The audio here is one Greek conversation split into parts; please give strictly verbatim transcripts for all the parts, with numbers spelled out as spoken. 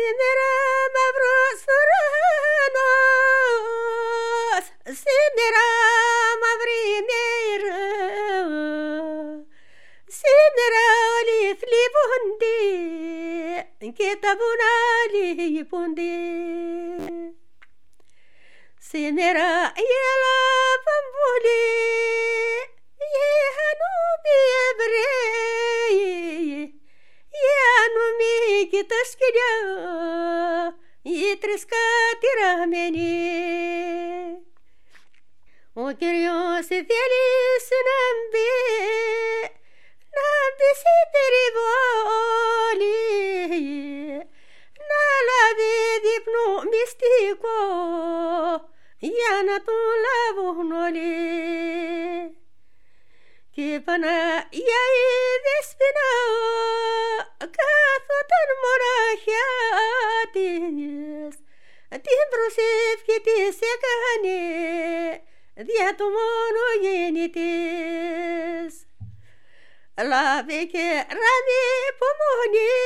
Σήμερα μαύρος ουρανός, σήμερα μαύρη μέρα, σήμερα όλοι θλίβονται και τα βουνά λείπονται. Σήμερα έλαβαν βουλή οι χανούμοι Εβραίοι, οι άνομοι και τα σκυλιά, οι τρισκατηραμένοι. Ο Κύριος θέλει να μπει, να μπει σε περιβόλη, να λάβει δείπνο μυστικό για να τον λάβουν όλοι. Και Παναγία η Δεσποινα κάθοταν μοναχιά της, την προσεύχη της έκανε δια του μονογέννη της. Λάβε και ράμει υπομονή,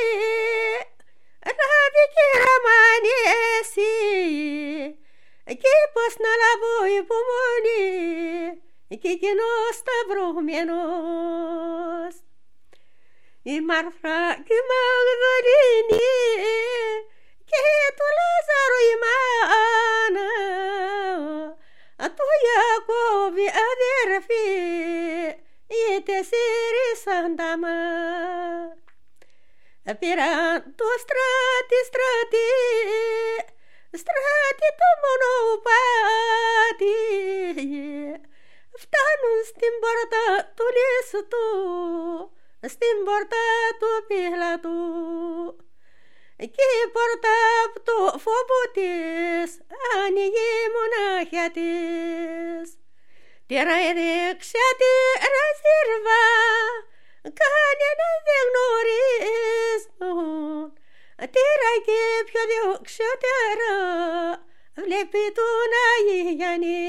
λάβε και ραμάνει εσύ, και πως να λάβω υπομονή και εκείνος σταυρωμένος. Η Μάρθα και η Μαγδαλήνη και του Λάζαρου η μάνα, του Ιακώβη αδέρφη, οι τέσσερις αντάμα. Πήραν το στράτη στράτη, στράτη το μονοπάτι, φτάνουν στην πόρτα του Λίστου, στην πόρτα του Πιλάτου, και η πόρτα από το φόβο της άνοιγε η μονάχια της. Τέρα έδειξε τη ραζίρβα, κανένα δεν γνωρίζουν. Τέρα και πιο διοξιότερα βλέπει τον Άγιο Γιάννη.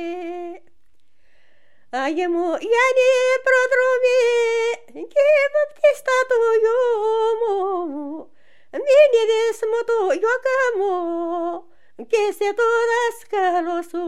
Άγιε μου Γιάννη προδρομή και βαπτίστα του γιού μου, μην είδες μου το γιώκα μου και σε το δάσκαλο σου.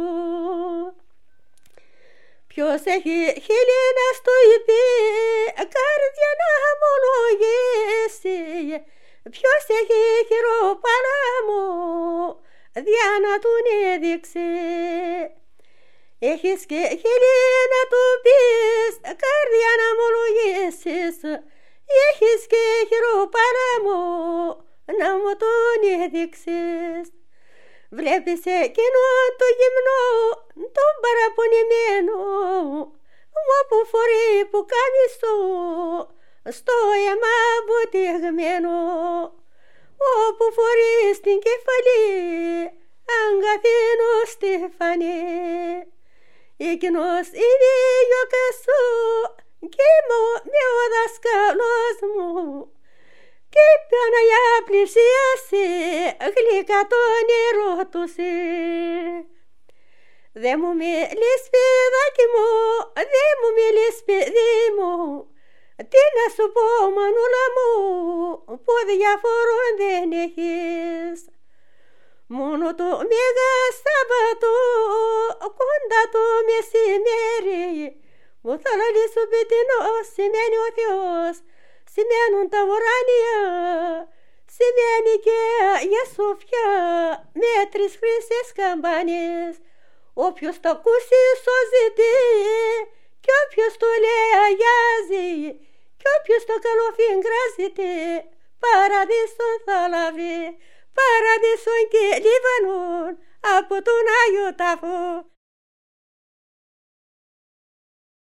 Ποιος έχει χείλη να στο είπε, καρδιά να ομολογήσει, ποιος έχει χειροπάλαμο, διά να τον έδειξε. Έχεις και χείλη να του πεις, καρδιά να ομολογήσεις, έχεις και χειροπάλαμο, να μου τον έδειξες. Βλέπεις εκείνον το γυμνό, τον παραπονημένο, όπου φορεί που κάμισο, στο αίμα βουτυγμένο, όπου φορεί στην κεφαλή αγκαθίνο στεφανή. Εκείνος είναι η γιώκα σου και με ο δάσκαλος μου, και Παναγιά πλησίασε, γλυκά τον ερωτούσε. Δε μου μιλείς παιδάκι μου, δε μου μιλείς παιδί μου, τι να σου πω μανούλα μου, που διαφορών δεν έχεις. Μόνο το Μέγα Σάββατο, κοντά το μεσημέρι, που θα λαλήσω πετεινό, σημαίνει ο Θεός, σημαίνουν τα ουράνια, σημαίνει και Αγία Σοφιά με τρεις χρυσές καμπάνες. Όποιος το ακούσει σώζεται, κι όποιος το λέει αγιάζει, κι όποιος το καλοφυγκράζεται, παραδείσον θα λάβει, παραδείσον και Λίβανον από τον Άγιο Τάφο.